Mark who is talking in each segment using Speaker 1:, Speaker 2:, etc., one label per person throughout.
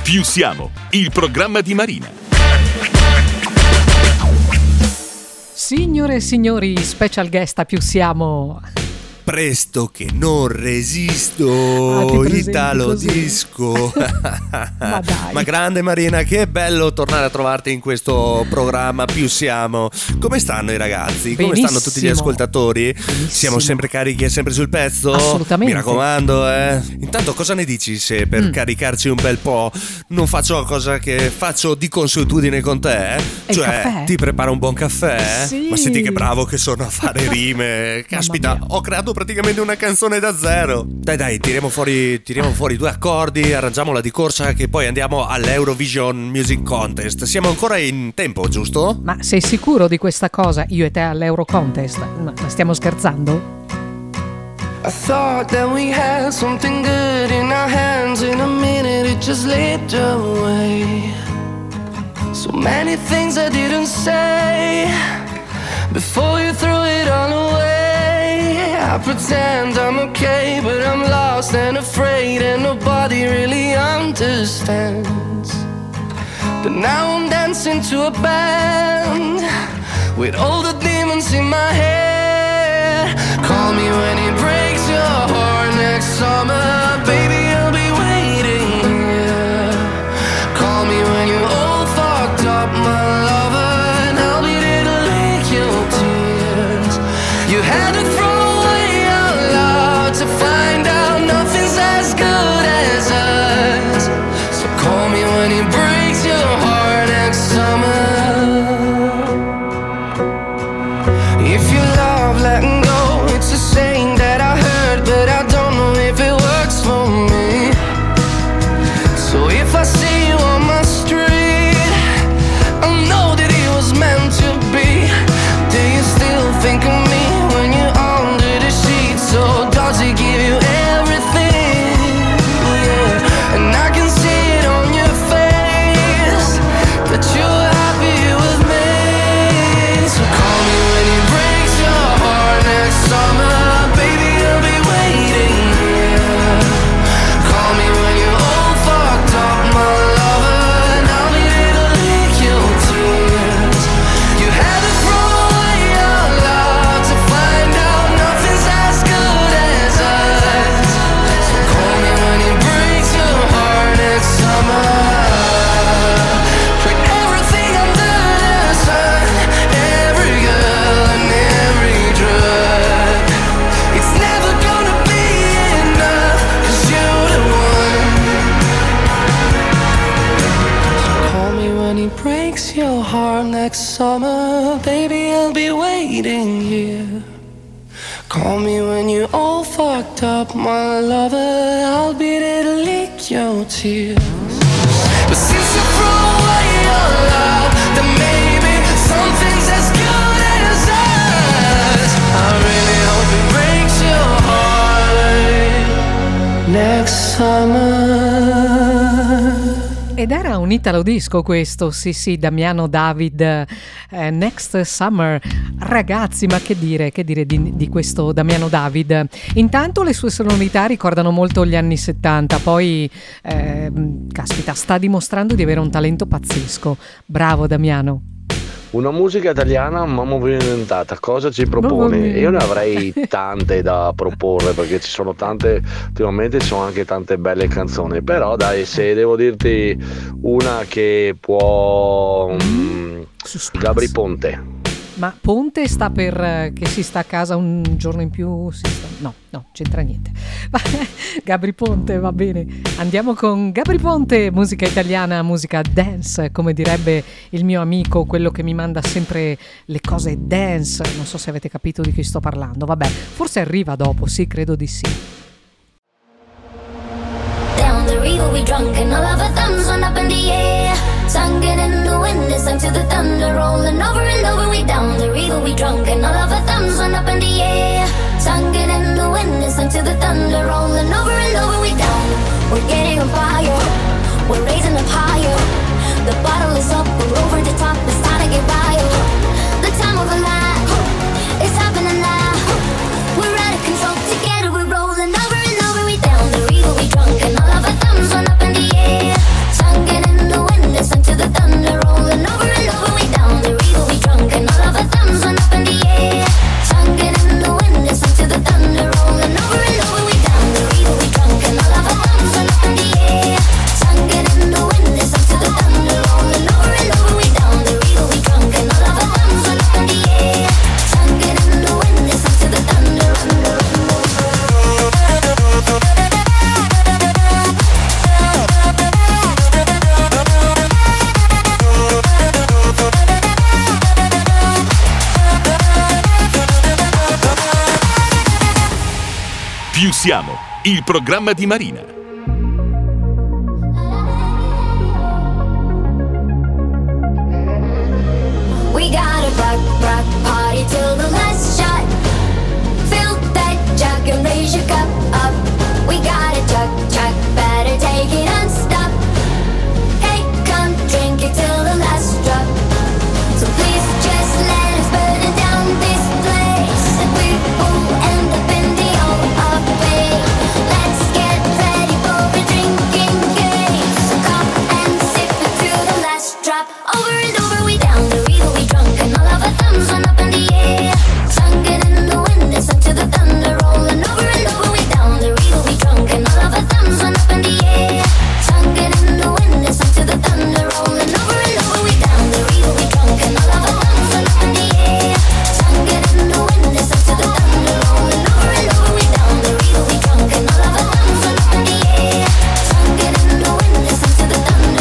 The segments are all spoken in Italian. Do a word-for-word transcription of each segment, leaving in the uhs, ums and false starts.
Speaker 1: Più siamo, il programma di Marina.
Speaker 2: Signore e signori, special guest a Più siamo.
Speaker 3: Presto che non resisto,
Speaker 2: ah,
Speaker 3: Italo Disco.
Speaker 2: Ma dai.
Speaker 3: Ma grande Marina, che bello tornare a trovarti in questo programma Più siamo. Come stanno i ragazzi?
Speaker 2: Benissimo.
Speaker 3: Come stanno tutti gli ascoltatori?
Speaker 2: Benissimo.
Speaker 3: Siamo sempre carichi e sempre sul pezzo?
Speaker 2: Assolutamente.
Speaker 3: Mi raccomando, eh. Intanto cosa ne dici se per mm. caricarci un bel po' non faccio la cosa che faccio di consuetudine con te? Eh? Cioè, ti preparo un buon caffè?
Speaker 2: Sì.
Speaker 3: Ma senti che bravo che sono a fare rime. Caspita, ho creato praticamente una canzone da zero. Dai dai, tiriamo fuori, tiriamo fuori due accordi, arrangiamola di corsa che poi andiamo all'Eurovision Music Contest. Siamo ancora in tempo, giusto?
Speaker 2: Ma sei sicuro di questa cosa, io e te all'Euro Contest? Ma stiamo scherzando?
Speaker 4: I thought that we had something good in our hands. In a minute it just slipped away. So many things I didn't say before you threw it all away. I pretend I'm okay, but I'm lost and afraid, and nobody really understands. But now I'm dancing to a band with all the demons in my head. Call me when it breaks your heart next summer, baby, I'll be waiting here. Call me when you're all fucked up, my lover, and I'll be there to lick your tears. You had to throw to find out nothing's as good as us. So call me when it breaks your heart next summer. If you love letting go, it's a saying that I heard, but I don't know if it works for me. So if I see you on my street, I know that it was meant to be. Do you still think of me when you're under the sheets? So does it give you everything? Yeah. And I can see it on your face that you're happy with me. So call me when it breaks your heart next summer, baby, I'll be waiting here. Call me when you're all fucked up, my lover, and I'll be there to lick your tears. You had to throw away your love to find out nothing's as good as us. So call me when it breaks your heart next summer. Tried everything under the sun, every girl and every drug. It's never gonna be enough, 'cause you're the one. So call me when it breaks your heart next summer, baby, I'll be waiting here. Call me when you're all fucked up, my lover, I'll be there to lick your tears. But since you throw away your love, then maybe something's as good as us. I really hope it breaks your heart next summer.
Speaker 2: Ed era un Italo Disco questo, sì sì, Damiano David, eh, Next Summer. Ragazzi, ma che dire, che dire di, di questo Damiano David? Intanto le sue sonorità ricordano molto gli anni settanta, poi, eh, caspita, sta dimostrando di avere un talento pazzesco. Bravo Damiano.
Speaker 5: Una musica italiana ma movimentata, cosa ci propone? Io ne avrei tante da proporre, perché ci sono tante, ultimamente ci sono anche tante belle canzoni, però dai, se devo dirti una che può... Mm, Gabri Ponte.
Speaker 2: Ma Ponte sta per eh, che si sta a casa un giorno in più? Si sta... No, no, c'entra niente. Gabri Ponte, va bene. Andiamo con Gabri Ponte, musica italiana, musica dance, come direbbe il mio amico, quello che mi manda sempre le cose dance. Non so se avete capito di chi sto parlando. Vabbè, forse arriva dopo, sì, credo di sì.
Speaker 6: Down the river we drunk and all of our thumbs went up in the air. Singing in the wind, it's sang to the thunder, rolling over and over. We down the river we drunk and all of our thumbs went up in the air. Singing in the wind, it's sang to the thunder, rolling over and over. We down, we're getting on fire, we're raising up higher. The bottle is up, we're over the top, it's time to get wild. The time of a life, it's happening now. We're out of control, together we're rolling over and over. We down the river we drunk and all of our thumbs went up in the air. Singing
Speaker 1: Siamo il programma di Marina.
Speaker 6: We gotta rock, rock, party till the last shot. Fill that jug and raise your cup up. We gotta chug, chug, better take it and stop. Hey, come drink it till the last drop. So please just let us burn it down this place, and we will end up in the O of Bay. Let's get ready for a drinking game. So come and sip it to the last drop. Over and over we down the river, we drunk, and all of our thumbs went up in the air. Sung it in the wind and sung to the thunder, rolling over and over we down the river, we drunk, and all of our thumbs went up in the air. Sung it in the wind and sung to the thunder, rolling over and over we down the river, we drunk, and all of our thumbs went up in the air. Sung it in the wind and sung to the thunder, rolling over and over we down the river, we drunk, and all of our thumbs went up in the air. Sung it in the wind and sung to the thunder.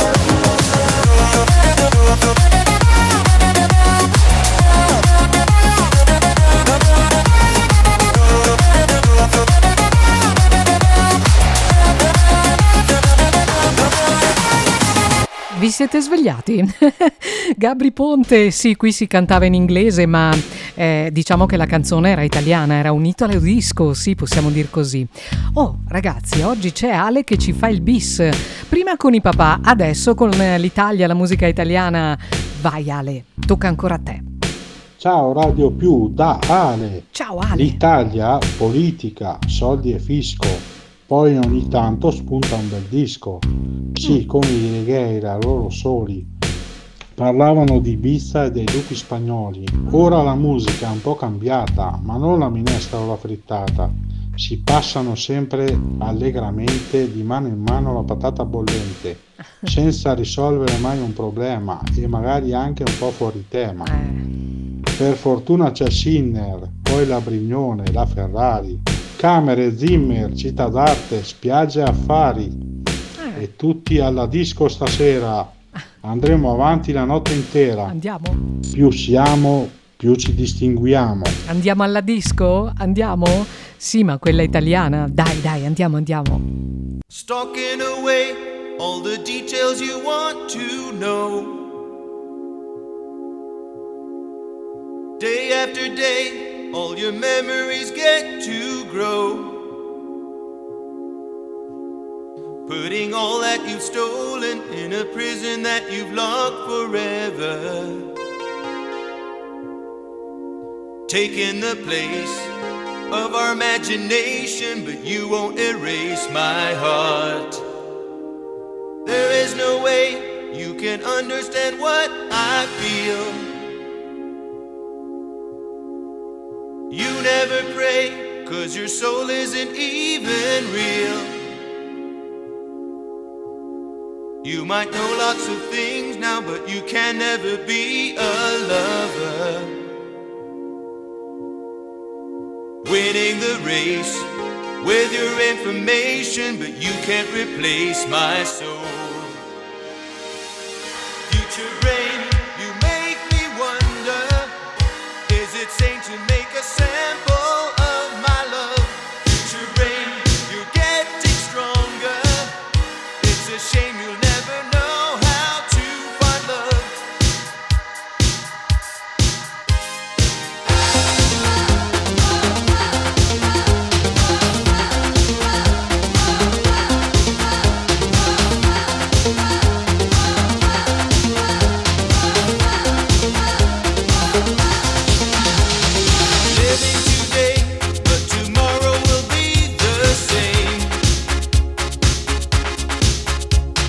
Speaker 2: Vi siete svegliati? Gabri Ponte, sì, qui si cantava in inglese, ma eh, diciamo che la canzone era italiana, era un Italo disco, sì, possiamo dir così. Oh, ragazzi, oggi c'è Ale che ci fa il bis. Prima con i papà, adesso con l'Italia, la musica italiana. Vai Ale, tocca ancora a te.
Speaker 7: Ciao Radio Più, da Ale.
Speaker 2: Ciao Ale.
Speaker 7: L'Italia, politica, soldi e fisco. Poi ogni tanto spunta un bel disco. Sì, come i reggae, da loro soli. Parlavano di Ibiza e dei lupi spagnoli. Ora la musica è un po' cambiata, ma non la minestra o la frittata. Si passano sempre allegramente di mano in mano la patata bollente, senza risolvere mai un problema e magari anche un po' fuori tema. Per fortuna c'è Sinner, poi la Brignone, la Ferrari, camere, Zimmer, città d'arte, spiagge e affari. E tutti alla disco stasera. Andremo avanti la notte intera.
Speaker 2: Andiamo?
Speaker 7: Più siamo, più ci distinguiamo.
Speaker 2: Andiamo alla disco? Andiamo? Sì, ma quella italiana. Dai, dai, andiamo, andiamo.
Speaker 8: Stalking away all the details you want to know. Day after day, all your memories get to grow. Putting all that you've stolen in a prison that you've locked forever. Taking the place of our imagination, but you won't erase my heart. There is no way you can understand what I feel. You never pray, 'cause your soul isn't even real. You might know lots of things now, but you can never be a lover. Winning the race with your information, but you can't replace my soul. Future brain, you make me wonder, is it sane to make a sample of my love? Future brain, you're getting stronger. It's a shame you'll never know how to find love. Living today, but tomorrow will be the same.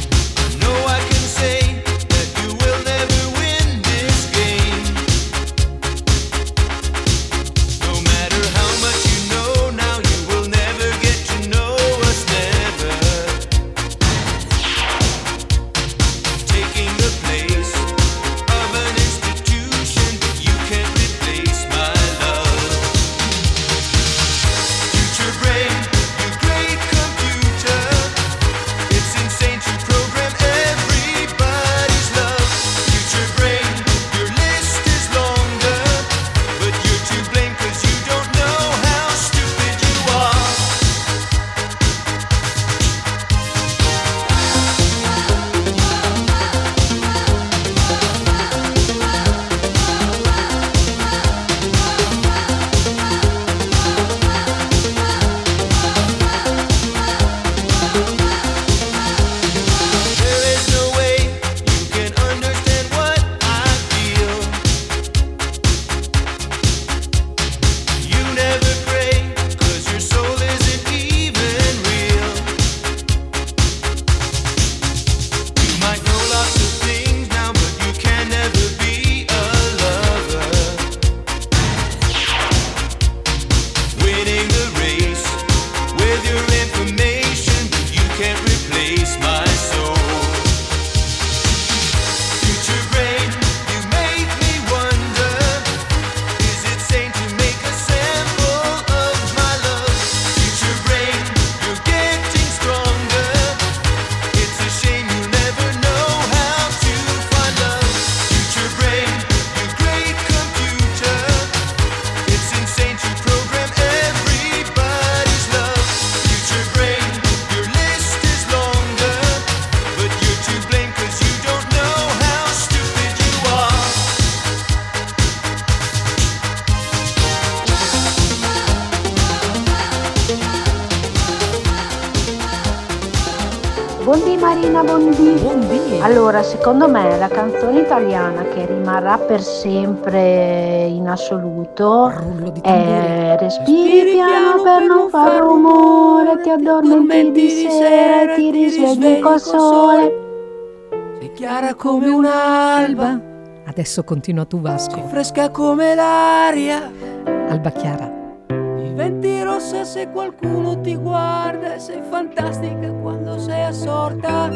Speaker 9: Buondì Marina, buondì.
Speaker 2: Buondì.
Speaker 9: Allora, secondo me la canzone italiana che rimarrà per sempre in assoluto
Speaker 2: Rullo di
Speaker 9: è
Speaker 2: tamburi.
Speaker 9: Respiri piano per non far rumore, ti addormenti di sera e ti risvegli col sole.
Speaker 4: Sei chiara come un'alba,
Speaker 2: Adesso continua tu, Vasco.
Speaker 4: fresca come l'aria.
Speaker 2: Alba Chiara.
Speaker 4: Diventi rossa se qualcuno ti guarda e sei fantastica quando sei assorta.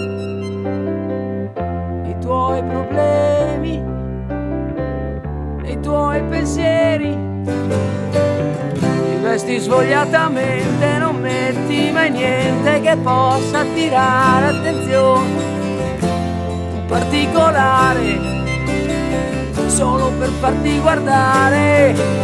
Speaker 4: I tuoi problemi, i tuoi pensieri. Ti vesti svogliatamente, non metti mai niente che possa attirare attenzione. Un particolare, solo per farti guardare.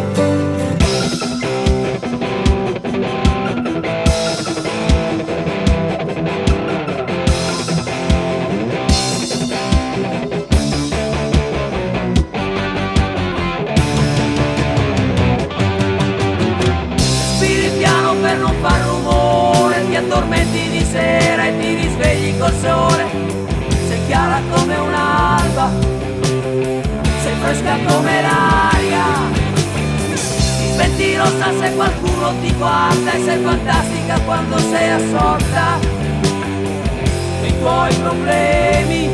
Speaker 4: Per non far rumore, ti addormenti di sera e ti risvegli col sole. Sei chiara come un'alba, sei fresca come l'aria. Diventi rossa se qualcuno ti guarda e sei fantastica quando sei assorta. I tuoi problemi,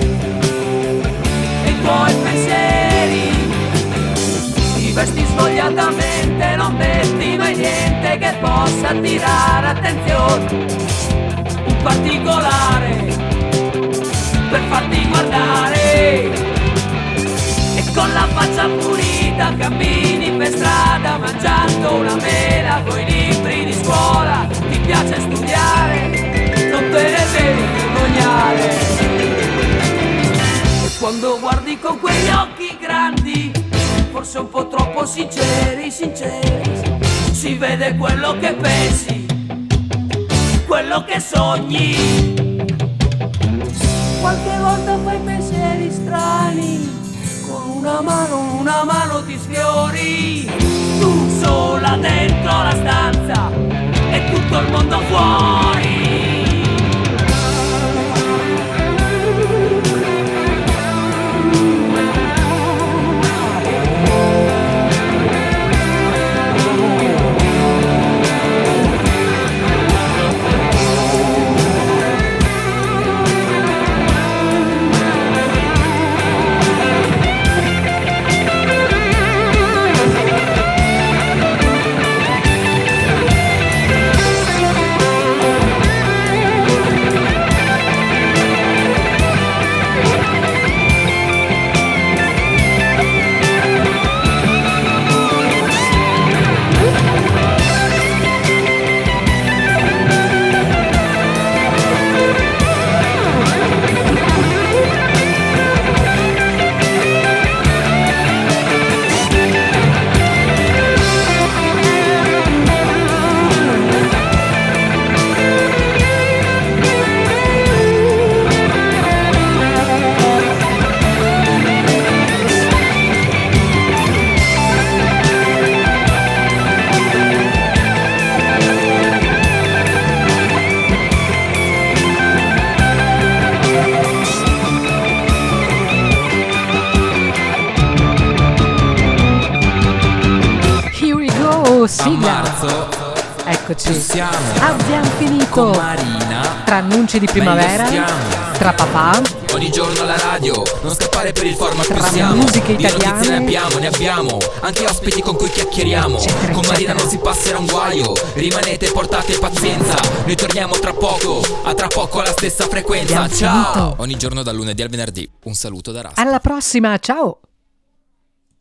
Speaker 4: i tuoi pensieri. Ti vesti svogliatamente, non metti mai niente che possa attirare attenzione. Un particolare, per farti guardare. E con la faccia pulita cammini per strada mangiando una mela coi libri di scuola. Ti piace studiare, non te ne devi vergognare. E quando guardi con quegli occhi grandi, forse un po' troppo sinceri, sinceri, si vede quello che pensi, quello che sogni. Qualche volta fai pensieri strani, con una mano, una mano ti sfiori. Tu sola dentro la stanza e tutto il mondo fuori.
Speaker 2: Sigla. Eccoci. Siamo. Abbiamo finito.
Speaker 10: Con Marina.
Speaker 2: Tra annunci di primavera. Tra papà.
Speaker 10: Ogni giorno alla radio. Non scappare per il format
Speaker 2: tra
Speaker 10: più siamo.
Speaker 2: musiche
Speaker 10: Di notizie
Speaker 2: italiane.
Speaker 10: ne abbiamo, ne abbiamo. Anche ospiti con cui chiacchieriamo.
Speaker 2: Eccetera,
Speaker 10: con Marina
Speaker 2: eccetera.
Speaker 10: non si passerà un guaio. Rimanete, portate pazienza. Noi torniamo tra poco. A tra poco alla stessa frequenza.
Speaker 2: Abbiamo
Speaker 10: Ciao.
Speaker 2: finito.
Speaker 10: Ogni giorno dal lunedì al venerdì. Un saluto da Rasta.
Speaker 2: Alla prossima, ciao.